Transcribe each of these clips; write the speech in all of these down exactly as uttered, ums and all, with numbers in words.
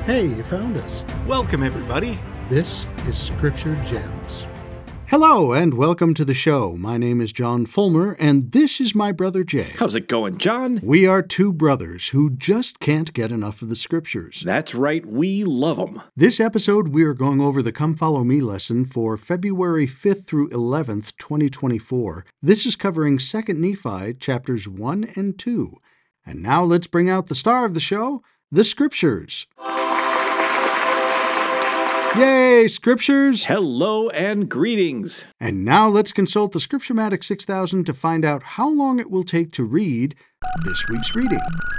Hey, you found us. Welcome, everybody. This is Scripture Gems. Hello, and welcome to the show. My name is John Fulmer, and this is my brother Jay. How's it going, John? We are two brothers who just can't get enough of the Scriptures. That's right, we love them. This episode, we are going over the Come Follow Me lesson for February fifth through eleventh, twenty twenty-four. This is covering Second Nephi, chapters one and two. And now let's bring out the star of the show, the Scriptures. Yay, Scriptures! Hello and greetings. And now let's consult the Scripturematic six thousand to find out how long it will take to read this week's reading.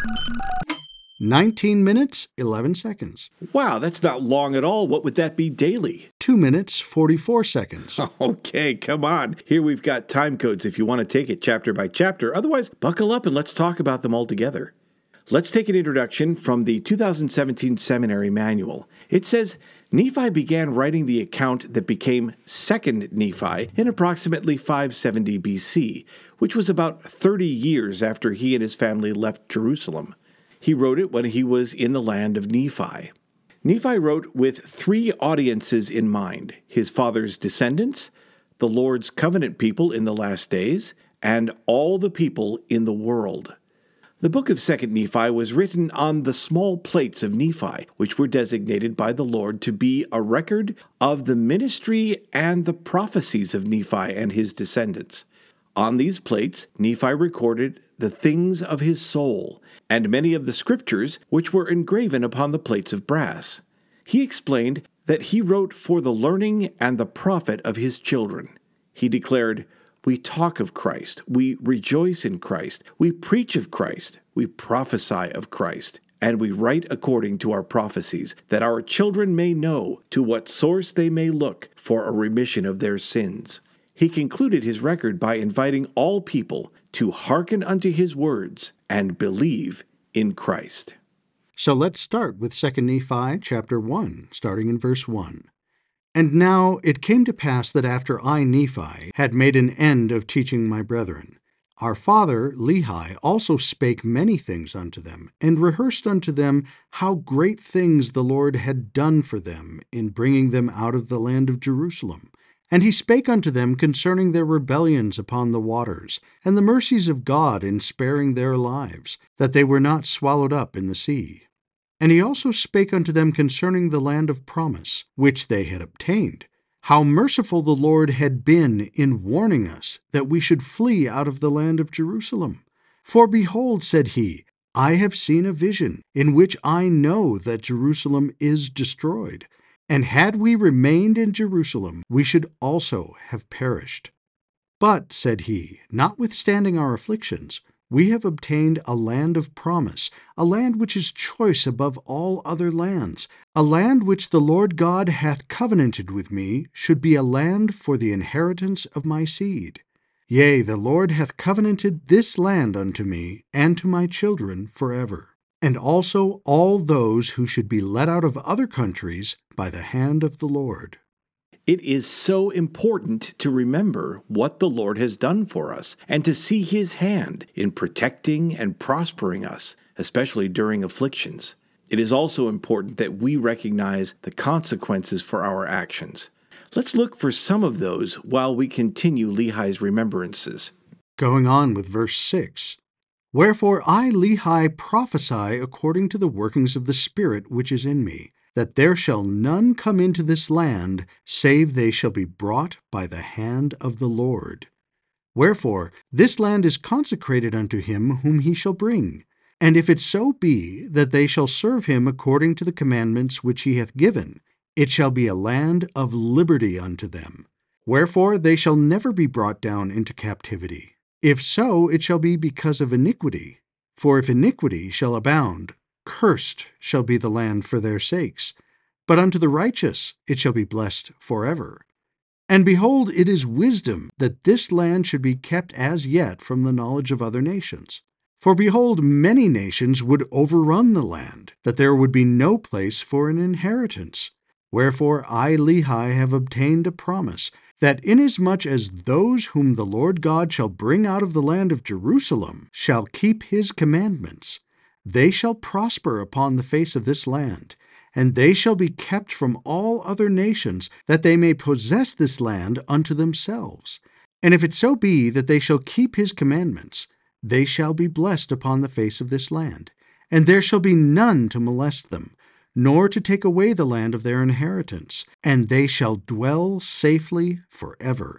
nineteen minutes, eleven seconds. Wow, that's not long at all. What would that be daily? two minutes, forty-four seconds. Okay, come on. Here we've got time codes if you want to take it chapter by chapter. Otherwise, buckle up and let's talk about them all together. Let's take an introduction from the two thousand seventeen Seminary Manual. It says, Nephi began writing the account that became Second Nephi in approximately five seventy B C, which was about thirty years after he and his family left Jerusalem. He wrote it when he was in the land of Nephi. Nephi wrote with three audiences in mind: his father's descendants, the Lord's covenant people in the last days, and all the people in the world. The book of Second Nephi was written on the small plates of Nephi, which were designated by the Lord to be a record of the ministry and the prophecies of Nephi and his descendants. On these plates, Nephi recorded the things of his soul, and many of the scriptures which were engraven upon the plates of brass. He explained that he wrote for the learning and the profit of his children. He declared, We talk of Christ, we rejoice in Christ, we preach of Christ, we prophesy of Christ, and we write according to our prophecies, that our children may know to what source they may look for a remission of their sins. He concluded his record by inviting all people to hearken unto his words and believe in Christ. So let's start with Second Nephi chapter one, starting in verse one. And now it came to pass that after I, Nephi, had made an end of teaching my brethren, our father Lehi also spake many things unto them, and rehearsed unto them how great things the Lord had done for them in bringing them out of the land of Jerusalem. And he spake unto them concerning their rebellions upon the waters, and the mercies of God in sparing their lives, that they were not swallowed up in the sea. And he also spake unto them concerning the land of promise, which they had obtained, how merciful the Lord had been in warning us that we should flee out of the land of Jerusalem. For behold, said he, I have seen a vision, in which I know that Jerusalem is destroyed. And had we remained in Jerusalem, we should also have perished. But, said he, notwithstanding our afflictions, we have obtained a land of promise, a land which is choice above all other lands, a land which the Lord God hath covenanted with me should be a land for the inheritance of my seed. Yea, the Lord hath covenanted this land unto me and to my children forever, and also all those who should be led out of other countries by the hand of the Lord. It is so important to remember what the Lord has done for us and to see his hand in protecting and prospering us, especially during afflictions. It is also important that we recognize the consequences for our actions. Let's look for some of those while we continue Lehi's remembrances. Going on with verse six. Wherefore I, Lehi, prophesy according to the workings of the Spirit which is in me, that there shall none come into this land, save they shall be brought by the hand of the Lord. Wherefore this land is consecrated unto him whom he shall bring. And if it so be that they shall serve him according to the commandments which he hath given, it shall be a land of liberty unto them. Wherefore they shall never be brought down into captivity. If so, it shall be because of iniquity. For if iniquity shall abound, cursed shall be the land for their sakes, but unto the righteous it shall be blessed forever. And behold, it is wisdom that this land should be kept as yet from the knowledge of other nations. For behold, many nations would overrun the land, that there would be no place for an inheritance. Wherefore I, Lehi, have obtained a promise, that inasmuch as those whom the Lord God shall bring out of the land of Jerusalem shall keep his commandments, they shall prosper upon the face of this land, and they shall be kept from all other nations, that they may possess this land unto themselves. And if it so be that they shall keep his commandments, they shall be blessed upon the face of this land, and there shall be none to molest them, nor to take away the land of their inheritance, and they shall dwell safely forever.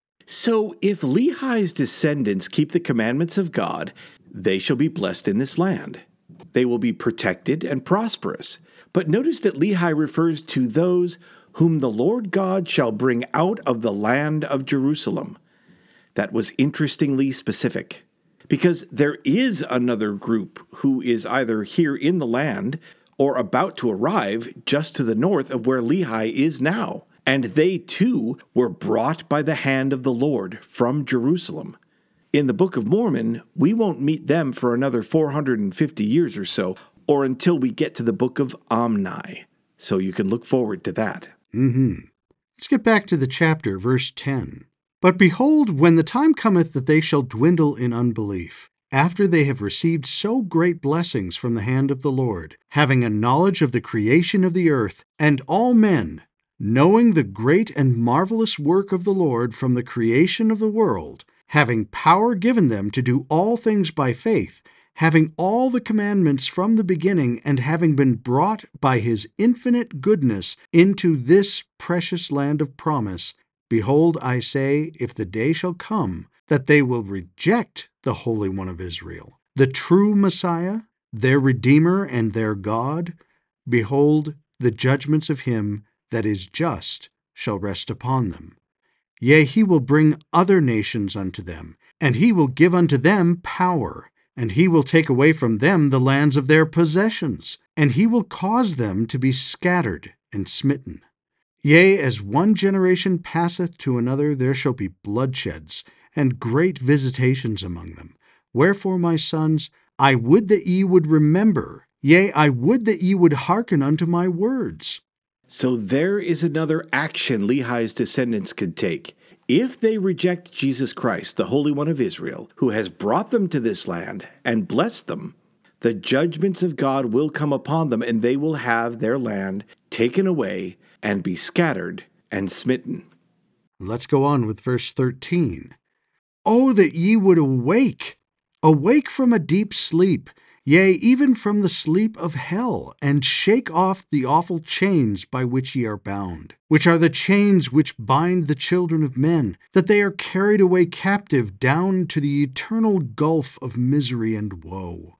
So if Lehi's descendants keep the commandments of God, they shall be blessed in this land. They will be protected and prosperous. But notice that Lehi refers to those whom the Lord God shall bring out of the land of Jerusalem. That was interestingly specific, because there is another group who is either here in the land or about to arrive just to the north of where Lehi is now. And they too were brought by the hand of the Lord from Jerusalem. In the Book of Mormon, we won't meet them for another four hundred fifty years or so, or until we get to the Book of Omni. So you can look forward to that. Mm-hmm. Let's get back to the chapter, verse ten. But behold, when the time cometh that they shall dwindle in unbelief, after they have received so great blessings from the hand of the Lord, having a knowledge of the creation of the earth, and all men, knowing the great and marvelous work of the Lord from the creation of the world, having power given them to do all things by faith, having all the commandments from the beginning, and having been brought by his infinite goodness into this precious land of promise, behold, I say, if the day shall come that they will reject the Holy One of Israel, the true Messiah, their Redeemer and their God, behold, the judgments of him that is just shall rest upon them. Yea, he will bring other nations unto them, and he will give unto them power, and he will take away from them the lands of their possessions, and he will cause them to be scattered and smitten. Yea, as one generation passeth to another, there shall be bloodsheds, and great visitations among them. Wherefore, my sons, I would that ye would remember, yea, I would that ye would hearken unto my words. So there is another action Lehi's descendants could take. If they reject Jesus Christ, the Holy One of Israel, who has brought them to this land and blessed them, the judgments of God will come upon them, and they will have their land taken away and be scattered and smitten. Let's go on with verse thirteen. Oh, that ye would awake, awake from a deep sleep, yea, even from the sleep of hell, and shake off the awful chains by which ye are bound, which are the chains which bind the children of men, that they are carried away captive down to the eternal gulf of misery and woe.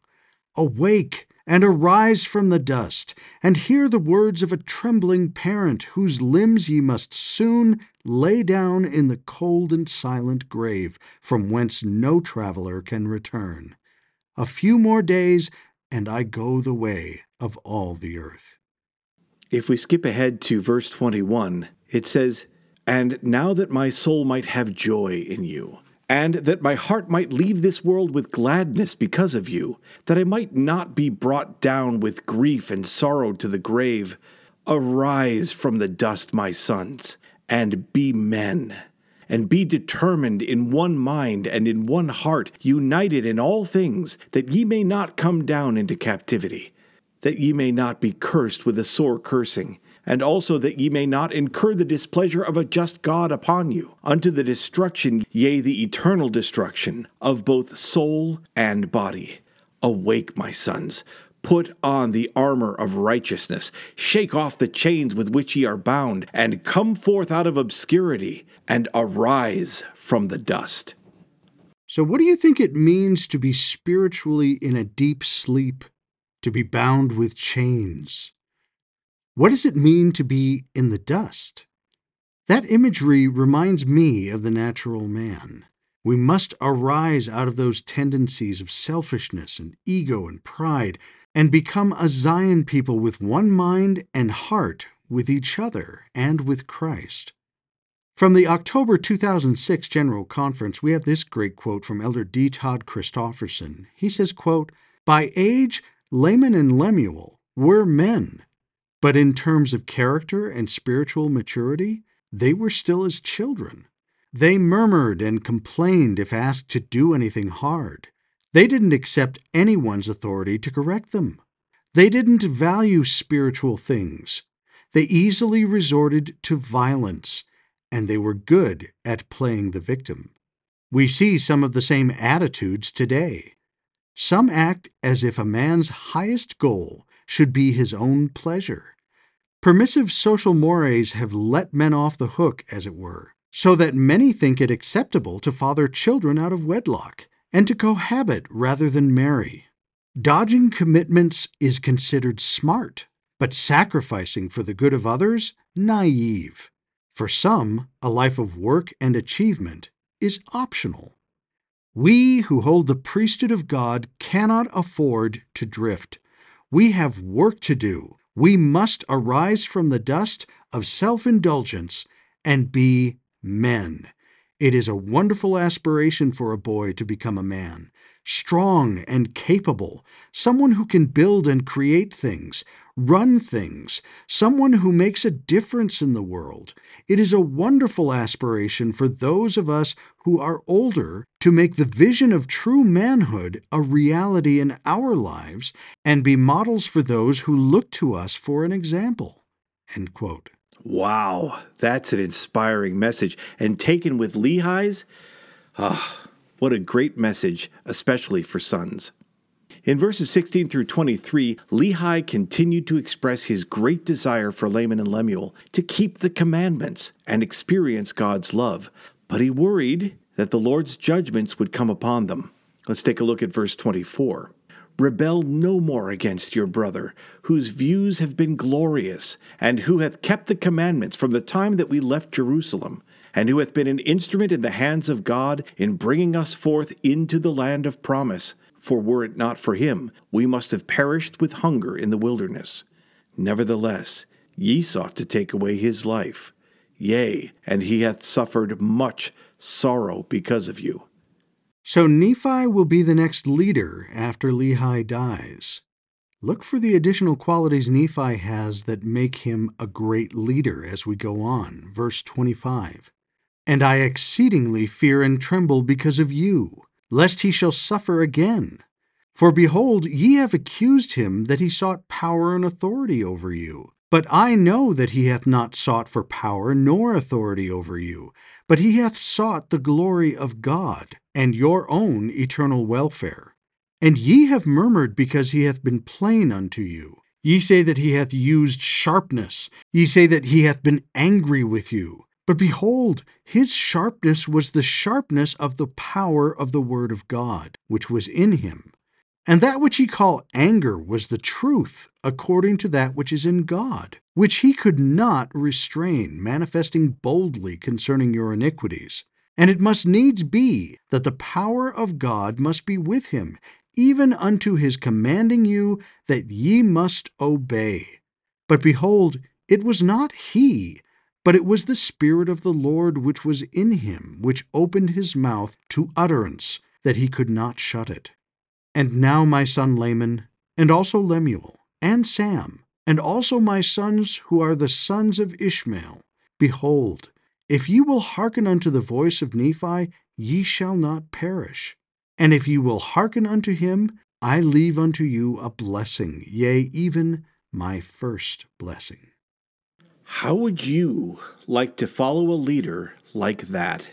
Awake, and arise from the dust, and hear the words of a trembling parent, whose limbs ye must soon lay down in the cold and silent grave, from whence no traveler can return. A few more days, and I go the way of all the earth. If we skip ahead to verse twenty-one, it says, And now that my soul might have joy in you, and that my heart might leave this world with gladness because of you, that I might not be brought down with grief and sorrow to the grave, arise from the dust, my sons, and be men, and be determined in one mind and in one heart, united in all things, that ye may not come down into captivity, that ye may not be cursed with a sore cursing, and also that ye may not incur the displeasure of a just God upon you, unto the destruction, yea, the eternal destruction, of both soul and body. Awake, my sons, put on the armor of righteousness, shake off the chains with which ye are bound, and come forth out of obscurity, and arise from the dust. So what do you think it means to be spiritually in a deep sleep, to be bound with chains? What does it mean to be in the dust? That imagery reminds me of the natural man. We must arise out of those tendencies of selfishness and ego and pride and become a Zion people with one mind and heart with each other and with Christ. From the October two thousand six General Conference, we have this great quote from Elder D. Todd Christofferson. He says, quote, By age, Laman and Lemuel were men, but in terms of character and spiritual maturity, they were still as children. They murmured and complained if asked to do anything hard. They didn't accept anyone's authority to correct them. They didn't value spiritual things. They easily resorted to violence, and they were good at playing the victim. We see some of the same attitudes today. Some act as if a man's highest goal should be his own pleasure. Permissive social mores have let men off the hook, as it were, so that many think it acceptable to father children out of wedlock and to cohabit rather than marry. Dodging commitments is considered smart, but sacrificing for the good of others, naive. For some, a life of work and achievement is optional. We who hold the priesthood of God cannot afford to drift. We have work to do. We must arise from the dust of self-indulgence and be men. It is a wonderful aspiration for a boy to become a man, strong and capable, someone who can build and create things, run things, someone who makes a difference in the world. It is a wonderful aspiration for those of us who are older to make the vision of true manhood a reality in our lives and be models for those who look to us for an example." End quote. Wow, that's an inspiring message. And taken with Lehi's, ah, what a great message, especially for sons. In verses sixteen through twenty-three, Lehi continued to express his great desire for Laman and Lemuel to keep the commandments and experience God's love, but he worried that the Lord's judgments would come upon them. Let's take a look at verse twenty-four. "Rebel no more against your brother, whose views have been glorious, and who hath kept the commandments from the time that we left Jerusalem, and who hath been an instrument in the hands of God in bringing us forth into the land of promise. For were it not for him, we must have perished with hunger in the wilderness. Nevertheless, ye sought to take away his life. Yea, and he hath suffered much sorrow because of you." So Nephi will be the next leader after Lehi dies. Look for the additional qualities Nephi has that make him a great leader as we go on. Verse twenty-five. "And I exceedingly fear and tremble because of you, lest he shall suffer again. For behold, ye have accused him that he sought power and authority over you. But I know that he hath not sought for power nor authority over you, but he hath sought the glory of God, and your own eternal welfare. And ye have murmured because he hath been plain unto you. Ye say that he hath used sharpness. Ye say that he hath been angry with you. But behold, his sharpness was the sharpness of the power of the word of God, which was in him. And that which ye call anger was the truth, according to that which is in God, which he could not restrain, manifesting boldly concerning your iniquities. And it must needs be that the power of God must be with him, even unto his commanding you that ye must obey. But behold, it was not he, but it was the Spirit of the Lord which was in him, which opened his mouth to utterance, that he could not shut it. And now, my son Laman, and also Lemuel, and Sam, and also my sons who are the sons of Ishmael, behold, if ye will hearken unto the voice of Nephi, ye shall not perish. And if ye will hearken unto him, I leave unto you a blessing, yea, even my first blessing." How would you like to follow a leader like that?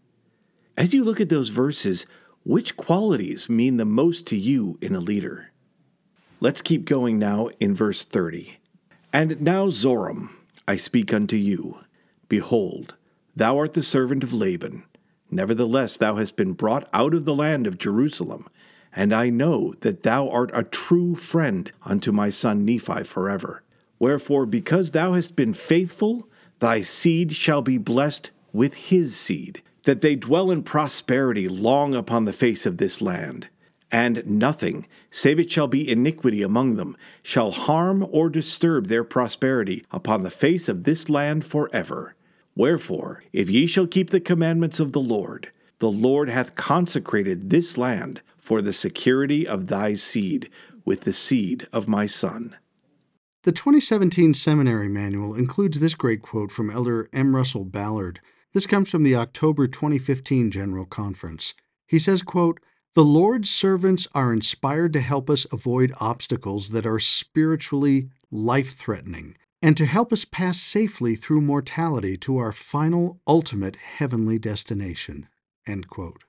As you look at those verses, which qualities mean the most to you in a leader? Let's keep going now in verse thirty. "And now, Zoram, I speak unto you. Behold, thou art the servant of Laban. Nevertheless, thou hast been brought out of the land of Jerusalem, and I know that thou art a true friend unto my son Nephi forever. Wherefore, because thou hast been faithful, thy seed shall be blessed with his seed, that they dwell in prosperity long upon the face of this land. And nothing, save it shall be iniquity among them, shall harm or disturb their prosperity upon the face of this land forever. Wherefore, if ye shall keep the commandments of the Lord, the Lord hath consecrated this land for the security of thy seed, with the seed of my son." The twenty seventeen Seminary Manual includes this great quote from Elder M. Russell Ballard. This comes from the October twenty fifteen General Conference. He says, quote, The Lord's servants are inspired to help us avoid obstacles that are spiritually life-threatening and to help us pass safely through mortality to our final, ultimate heavenly destination." End quote.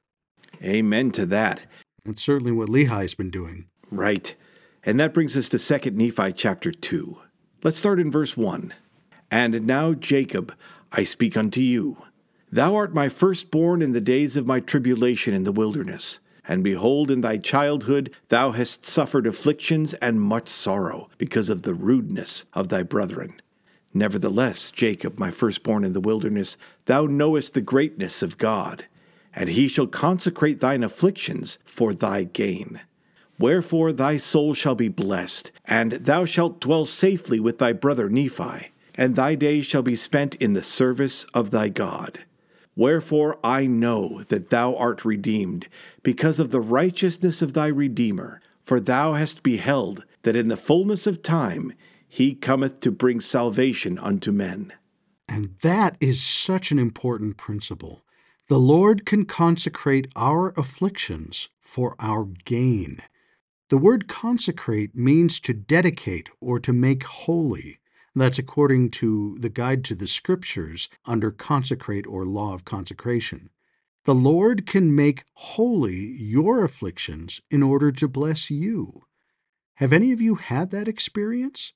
Amen to that. That's certainly what Lehi's been doing. Right. And that brings us to Second Nephi chapter two. Let's start in verse one. "And now, Jacob, I speak unto you. Thou art my firstborn in the days of my tribulation in the wilderness. And behold, in thy childhood thou hast suffered afflictions and much sorrow, because of the rudeness of thy brethren. Nevertheless, Jacob, my firstborn in the wilderness, thou knowest the greatness of God, and he shall consecrate thine afflictions for thy gain. Wherefore thy soul shall be blessed, and thou shalt dwell safely with thy brother Nephi, and thy days shall be spent in the service of thy God. Wherefore I know that thou art redeemed, because of the righteousness of thy Redeemer. For thou hast beheld that in the fullness of time he cometh to bring salvation unto men." And that is such an important principle. The Lord can consecrate our afflictions for our gain. The word consecrate means to dedicate or to make holy. That's according to the Guide to the Scriptures under consecrate or law of consecration. The Lord can make holy your afflictions in order to bless you. Have any of you had that experience?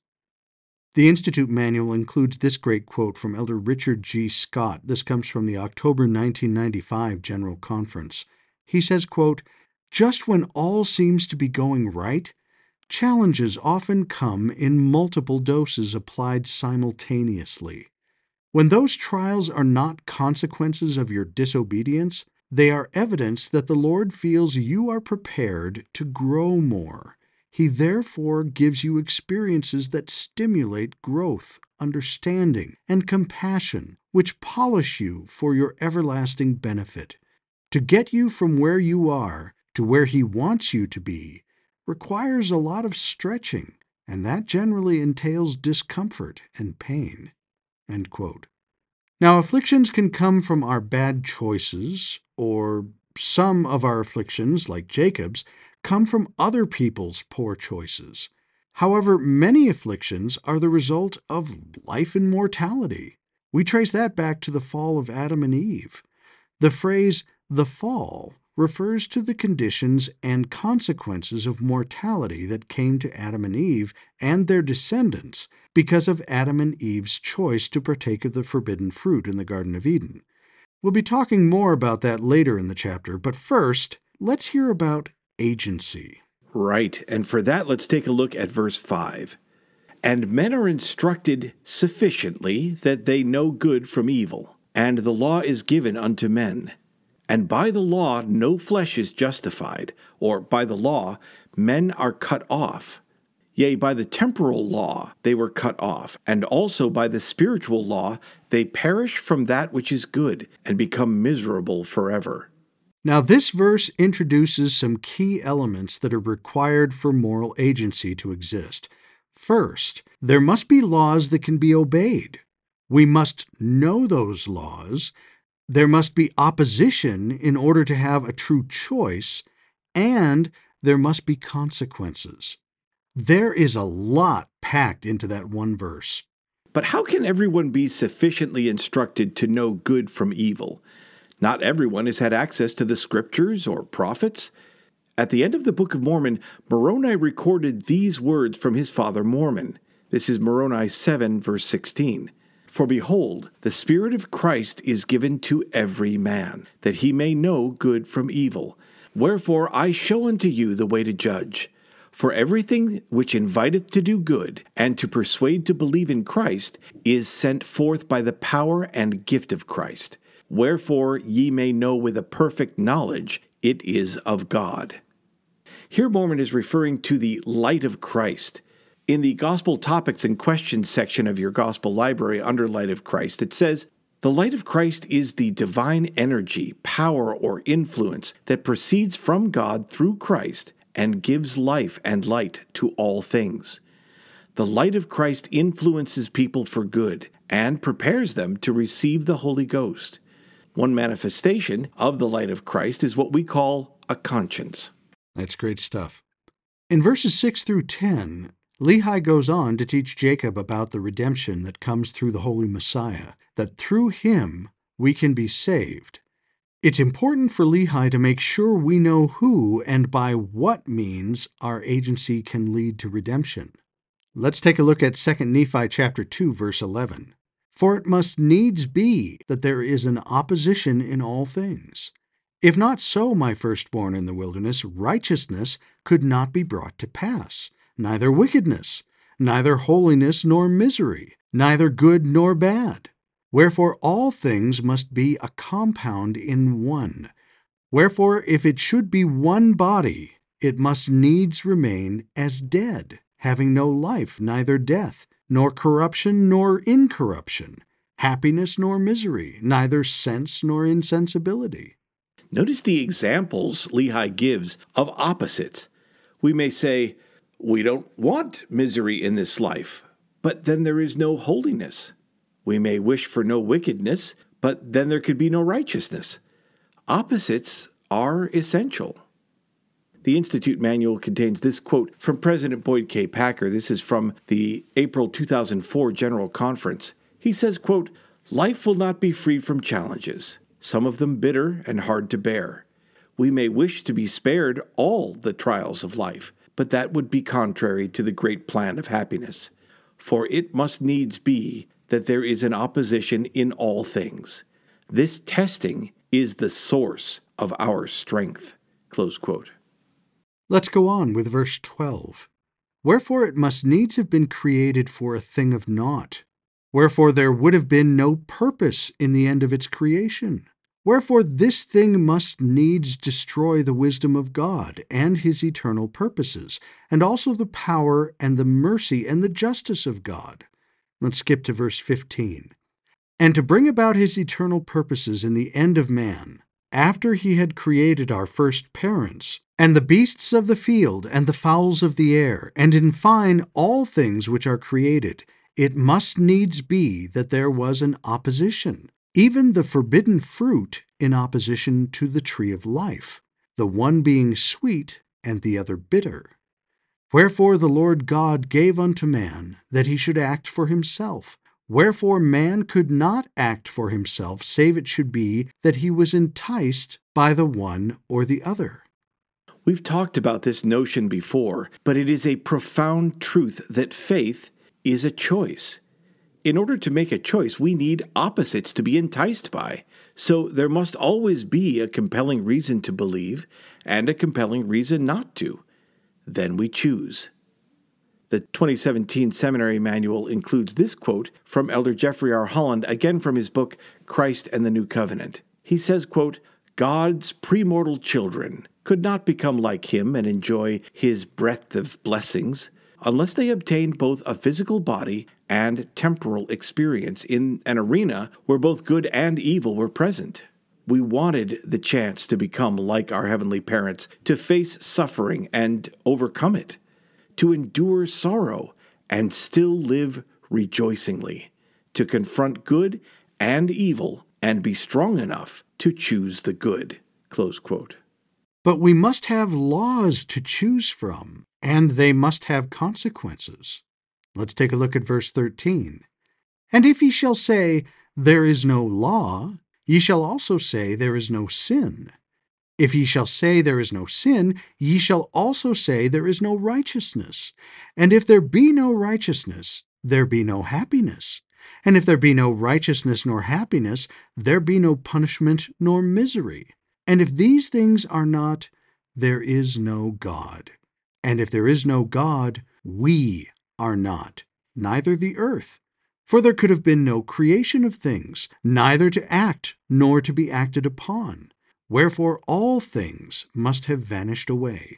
The Institute Manual includes this great quote from Elder Richard G. Scott. This comes from the October nineteen ninety-five General Conference. He says, quote, "Just when all seems to be going right, challenges often come in multiple doses applied simultaneously. When those trials are not consequences of your disobedience, they are evidence that the Lord feels you are prepared to grow more. He therefore gives you experiences that stimulate growth, understanding, and compassion, which polish you for your everlasting benefit. To get you from where you are to where He wants you to be requires a lot of stretching, and that generally entails discomfort and pain." End quote. Now, afflictions can come from our bad choices, or some of our afflictions, like Jacob's, come from other people's poor choices. However, many afflictions are the result of life and mortality. We trace that back to the fall of Adam and Eve. The phrase, "the fall," refers to the conditions and consequences of mortality that came to Adam and Eve and their descendants because of Adam and Eve's choice to partake of the forbidden fruit in the Garden of Eden. We'll be talking more about that later in the chapter, but first, let's hear about agency. Right, and for that, let's take a look at verse five. "And men are instructed sufficiently that they know good from evil, and the law is given unto men. And by the law no flesh is justified, or by the law men are cut off. Yea, by the temporal law they were cut off, and also by the spiritual law they perish from that which is good, and become miserable forever." Now, this verse introduces some key elements that are required for moral agency to exist. First, there must be laws that can be obeyed. We must know those laws. There must be opposition in order to have a true choice, and there must be consequences. There is a lot packed into that one verse. But how can everyone be sufficiently instructed to know good from evil? Not everyone has had access to the Scriptures or prophets. At the end of the Book of Mormon, Moroni recorded these words from his father Mormon. This is Moroni seven, verse sixteen. "For behold, the Spirit of Christ is given to every man, that he may know good from evil. Wherefore I show unto you the way to judge. For everything which inviteth to do good, and to persuade to believe in Christ, is sent forth by the power and gift of Christ. Wherefore ye may know with a perfect knowledge it is of God." Here Mormon is referring to the light of Christ. In the Gospel Topics and Questions section of your Gospel Library under Light of Christ, it says, "The light of Christ is the divine energy, power, or influence that proceeds from God through Christ and gives life and light to all things. The light of Christ influences people for good and prepares them to receive the Holy Ghost. One manifestation of the light of Christ is what we call a conscience. That's great stuff. In verses six through ten, Lehi goes on to teach Jacob about the redemption that comes through the Holy Messiah, that through him we can be saved. It's important for Lehi to make sure we know who and by what means our agency can lead to redemption. Let's take a look at Second Nephi chapter two, verse eleven. For it must needs be that there is an opposition in all things. If not so, my firstborn in the wilderness, righteousness could not be brought to pass, neither wickedness, neither holiness nor misery, neither good nor bad. Wherefore all things must be a compound in one. Wherefore if it should be one body, it must needs remain as dead, having no life, neither death, nor corruption nor incorruption, happiness nor misery, neither sense nor insensibility. Notice the examples Lehi gives of opposites. We may say, we don't want misery in this life, but then there is no holiness. We may wish for no wickedness, but then there could be no righteousness. Opposites are essential. The Institute Manual contains this quote from President Boyd K. Packer. This is from the April two thousand four General Conference. He says, quote, "Life will not be free from challenges, some of them bitter and hard to bear. We may wish to be spared all the trials of life, but that would be contrary to the great plan of happiness. For it must needs be that there is an opposition in all things. This testing is the source of our strength." Close quote. Let's go on with verse twelve. Wherefore it must needs have been created for a thing of naught. Wherefore there would have been no purpose in the end of its creation. Wherefore this thing must needs destroy the wisdom of God and his eternal purposes, and also the power and the mercy and the justice of God. Let's skip to verse fifteen. And to bring about his eternal purposes in the end of man, after he had created our first parents, and the beasts of the field, and the fowls of the air, and in fine all things which are created, it must needs be that there was an opposition, even the forbidden fruit in opposition to the tree of life, the one being sweet and the other bitter. Wherefore the Lord God gave unto man that he should act for himself. Wherefore man could not act for himself, save it should be that he was enticed by the one or the other. We've talked about this notion before, but it is a profound truth that faith is a choice. In order to make a choice, we need opposites to be enticed by. So there must always be a compelling reason to believe and a compelling reason not to. Then we choose. The twenty seventeen Seminary Manual includes this quote from Elder Jeffrey R. Holland, again from his book, Christ and the New Covenant. He says, quote, "God's premortal children could not become like him and enjoy his breadth of blessings unless they obtained both a physical body and temporal experience in an arena where both good and evil were present. We wanted the chance to become like our heavenly parents, to face suffering and overcome it, to endure sorrow and still live rejoicingly, to confront good and evil and be strong enough to choose the good." Close quote. But we must have laws to choose from, and they must have consequences. Let's take a look at verse thirteen. "And if ye shall say, There is no law, ye shall also say, There is no sin. If ye shall say, There is no sin, ye shall also say, There is no righteousness. And if there be no righteousness, there be no happiness. And if there be no righteousness nor happiness, there be no punishment nor misery. And if these things are not, there is no God. And if there is no God, we are not, neither the earth. For there could have been no creation of things, neither to act nor to be acted upon. Wherefore all things must have vanished away."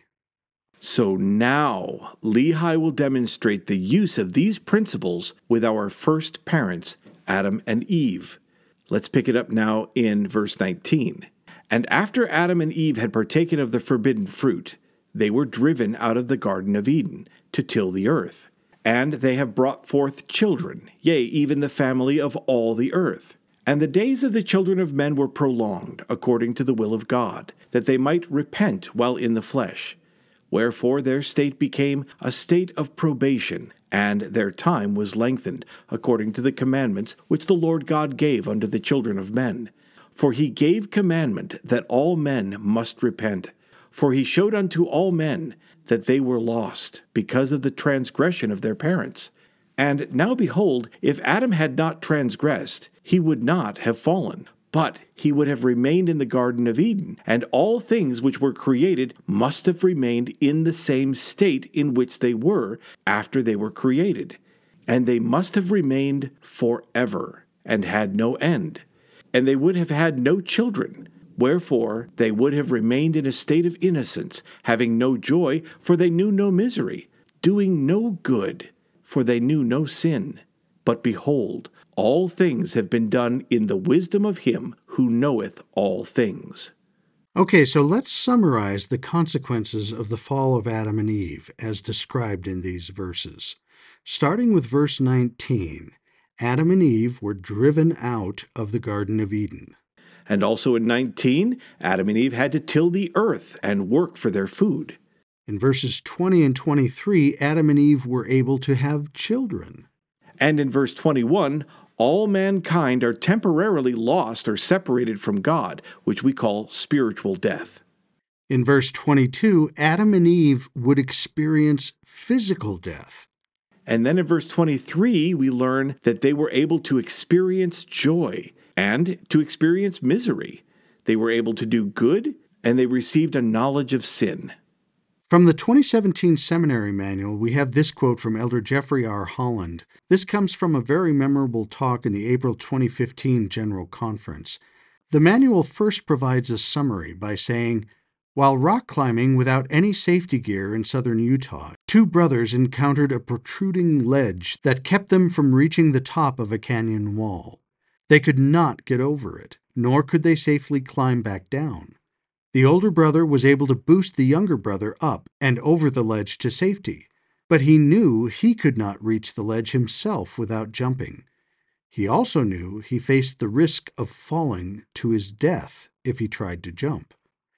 So now Lehi will demonstrate the use of these principles with our first parents, Adam and Eve. Let's pick it up now in verse nineteen. "And after Adam and Eve had partaken of the forbidden fruit, they were driven out of the Garden of Eden to till the earth. And they have brought forth children, yea, even the family of all the earth. And the days of the children of men were prolonged, according to the will of God, that they might repent while in the flesh. Wherefore their state became a state of probation, and their time was lengthened, according to the commandments which the Lord God gave unto the children of men. For he gave commandment that all men must repent. For he showed unto all men that they were lost, because of the transgression of their parents. And now behold, if Adam had not transgressed, he would not have fallen, but he would have remained in the Garden of Eden, and all things which were created must have remained in the same state in which they were after they were created. And they must have remained forever, and had no end. And they would have had no children. Wherefore they would have remained in a state of innocence, having no joy, for they knew no misery, doing no good, for they knew no sin. But behold, all things have been done in the wisdom of him who knoweth all things. Okay, so let's summarize the consequences of the fall of Adam and Eve as described in these verses. Starting with verse nineteen, Adam and Eve were driven out of the Garden of Eden. And also in nineteen, Adam and Eve had to till the earth and work for their food. In verses twenty and twenty-three, Adam and Eve were able to have children. And in verse twenty-one, all mankind are temporarily lost or separated from God, which we call spiritual death. In verse twenty-two, Adam and Eve would experience physical death. And then in verse twenty-three, we learn that they were able to experience joy and to experience misery. They were able to do good, and they received a knowledge of sin. From the twenty seventeen Seminary Manual, we have this quote from Elder Jeffrey R. Holland. This comes from a very memorable talk in the April twenty fifteen General Conference. The manual first provides a summary by saying, while rock climbing without any safety gear in southern Utah, two brothers encountered a protruding ledge that kept them from reaching the top of a canyon wall. They could not get over it, nor could they safely climb back down. The older brother was able to boost the younger brother up and over the ledge to safety, but he knew he could not reach the ledge himself without jumping. He also knew he faced the risk of falling to his death if he tried to jump.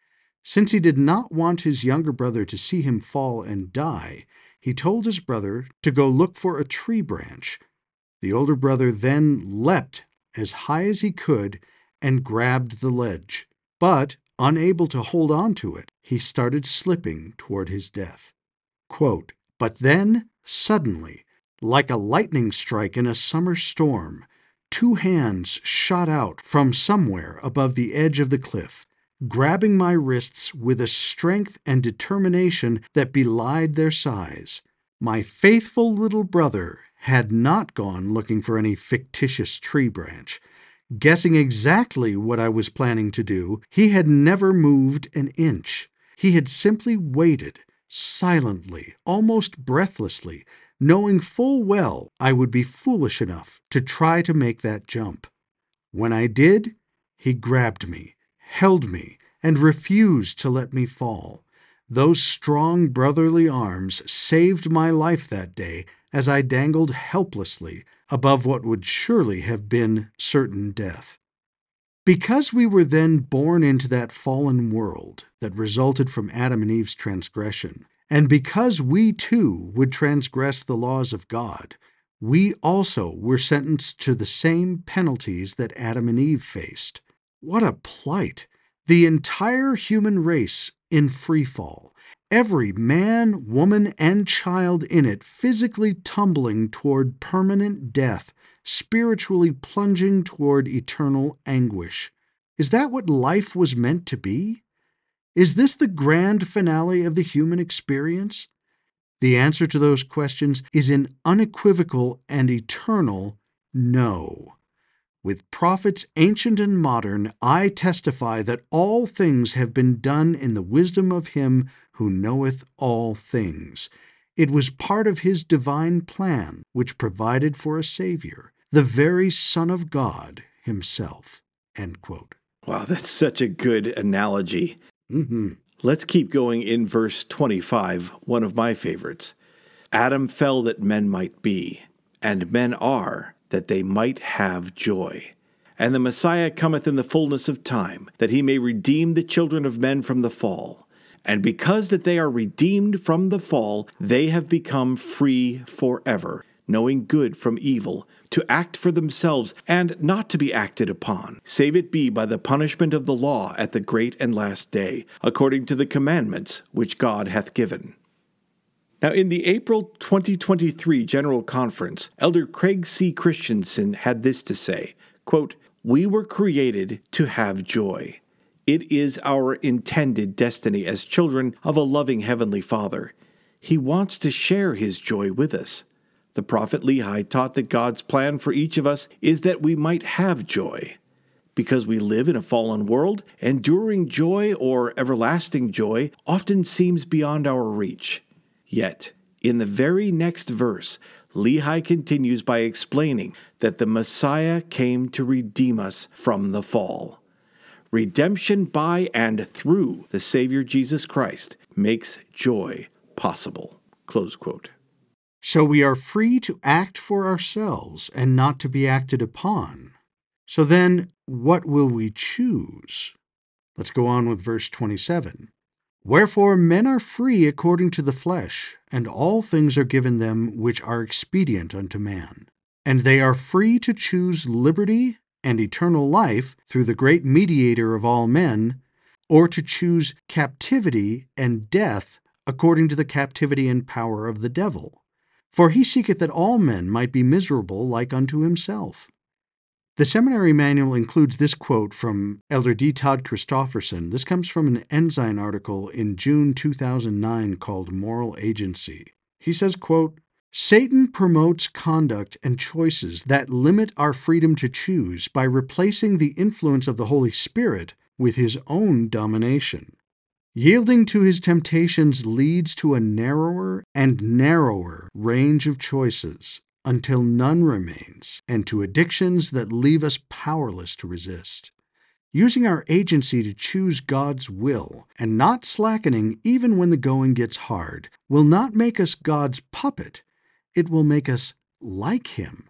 Since he did not want his younger brother to see him fall and die, he told his brother to go look for a tree branch. The older brother then leapt as high as he could and grabbed the ledge, but unable to hold on to it, he started slipping toward his death. Quote, but then, suddenly, like a lightning strike in a summer storm, two hands shot out from somewhere above the edge of the cliff, grabbing my wrists with a strength and determination that belied their size. My faithful little brother had not gone looking for any fictitious tree branch. Guessing exactly what I was planning to do, he had never moved an inch. He had simply waited, silently, almost breathlessly, knowing full well I would be foolish enough to try to make that jump. When I did, he grabbed me, held me, and refused to let me fall. Those strong brotherly arms saved my life that day as I dangled helplessly above what would surely have been certain death. Because we were then born into that fallen world that resulted from Adam and Eve's transgression, and because we too would transgress the laws of God, we also were sentenced to the same penalties that Adam and Eve faced. What a plight! The entire human race in free fall. Every man, woman, and child in it physically tumbling toward permanent death, spiritually plunging toward eternal anguish. Is that what life was meant to be? Is this the grand finale of the human experience? The answer to those questions is an unequivocal and eternal no. With prophets ancient and modern, I testify that all things have been done in the wisdom of him who knoweth all things. It was part of his divine plan which provided for a Savior, the very Son of God himself. End quote. Wow, that's such a good analogy. Mm-hmm. Let's keep going in verse twenty-five, one of my favorites. Adam fell that men might be, and men are, that they might have joy. And the Messiah cometh in the fullness of time, that he may redeem the children of men from the fall. And because that they are redeemed from the fall, they have become free forever, knowing good from evil, to act for themselves, and not to be acted upon, save it be by the punishment of the law at the great and last day, according to the commandments which God hath given. Now, in the April twenty twenty-three General Conference, Elder Craig C. Christensen had this to say, quote, "We were created to have joy. It is our intended destiny as children of a loving Heavenly Father. He wants to share His joy with us. The prophet Lehi taught that God's plan for each of us is that we might have joy. Because we live in a fallen world, enduring joy or everlasting joy often seems beyond our reach. Yet, in the very next verse, Lehi continues by explaining that the Messiah came to redeem us from the fall. Redemption by and through the Savior Jesus Christ makes joy possible." Close quote. So we are free to act for ourselves and not to be acted upon. So then, what will we choose? Let's go on with verse twenty-seven. "Wherefore men are free according to the flesh, and all things are given them which are expedient unto man. And they are free to choose liberty and eternal life through the great mediator of all men, or to choose captivity and death according to the captivity and power of the devil. For he seeketh that all men might be miserable like unto himself." The seminary manual includes this quote from Elder D. Todd Christofferson. This comes from an Ensign article in June two thousand nine called Moral Agency. He says, quote, "Satan promotes conduct and choices that limit our freedom to choose by replacing the influence of the Holy Spirit with his own domination. Yielding to his temptations leads to a narrower and narrower range of choices until none remains, and to addictions that leave us powerless to resist. Using our agency to choose God's will and not slackening even when the going gets hard will not make us God's puppet. It will make us like Him.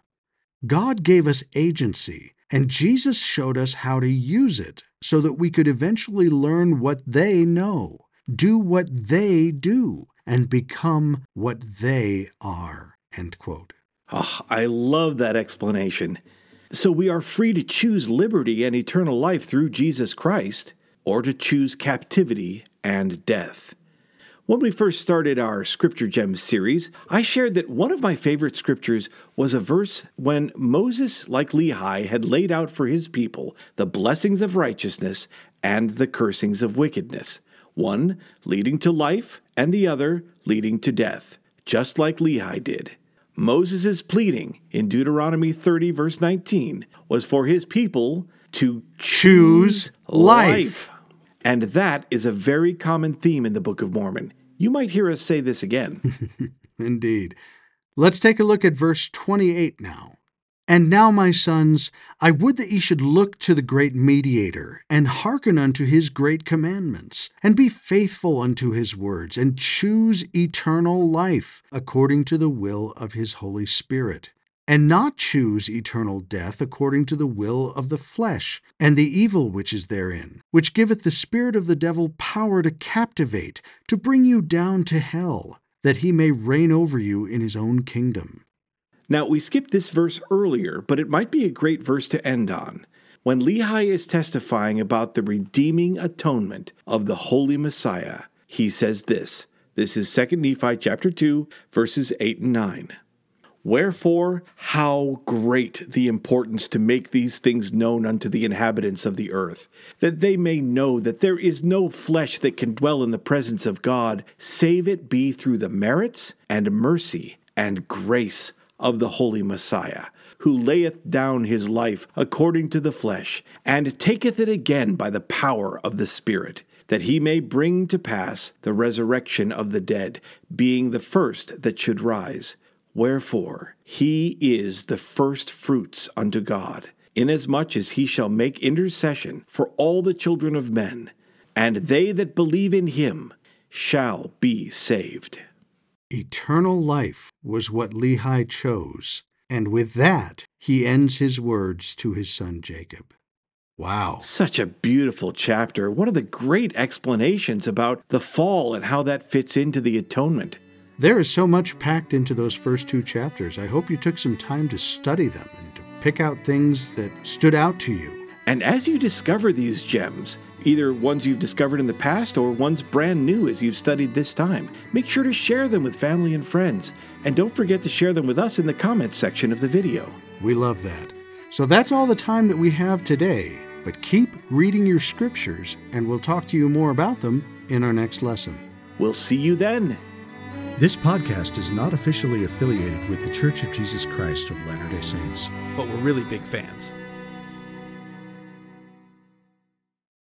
God gave us agency, and Jesus showed us how to use it so that we could eventually learn what they know, do what they do, and become what they are." End quote. Oh, I love that explanation. So we are free to choose liberty and eternal life through Jesus Christ, or to choose captivity and death. When we first started our Scripture Gems series, I shared that one of my favorite scriptures was a verse when Moses, like Lehi, had laid out for his people the blessings of righteousness and the cursings of wickedness, one leading to life and the other leading to death, just like Lehi did. Moses' pleading in Deuteronomy thirty, verse nineteen, was for his people to choose life. And that is a very common theme in the Book of Mormon. You might hear us say this again. Indeed. Let's take a look at verse twenty-eight now. "And now, my sons, I would that ye should look to the great mediator, and hearken unto his great commandments, and be faithful unto his words, and choose eternal life, according to the will of his Holy Spirit, and not choose eternal death according to the will of the flesh, and the evil which is therein, which giveth the spirit of the devil power to captivate, to bring you down to hell, that he may reign over you in his own kingdom." Now, we skipped this verse earlier, but it might be a great verse to end on. When Lehi is testifying about the redeeming atonement of the Holy Messiah, he says this. This is Second Nephi chapter two, verses eight and nine. "Wherefore, how great the importance to make these things known unto the inhabitants of the earth, that they may know that there is no flesh that can dwell in the presence of God, save it be through the merits and mercy and grace of the Holy Messiah, who layeth down his life according to the flesh, and taketh it again by the power of the Spirit, that he may bring to pass the resurrection of the dead, being the first that should rise. Wherefore, he is the first fruits unto God, inasmuch as he shall make intercession for all the children of men, and they that believe in him shall be saved." Eternal life was what Lehi chose, And with that, he ends his words to his son Jacob. Wow. Such a beautiful chapter. One of the great explanations about the fall and how that fits into the atonement. There is so much packed into those first two chapters. I hope you took some time to study them and to pick out things that stood out to you. And as you discover these gems, either ones you've discovered in the past or ones brand new as you've studied this time, make sure to share them with family and friends. And don't forget to share them with us in the comments section of the video. We love that. So that's all the time that we have today. But keep reading your scriptures, and we'll talk to you more about them in our next lesson. We'll see you then. This podcast is not officially affiliated with The Church of Jesus Christ of Latter-day Saints. But we're really big fans.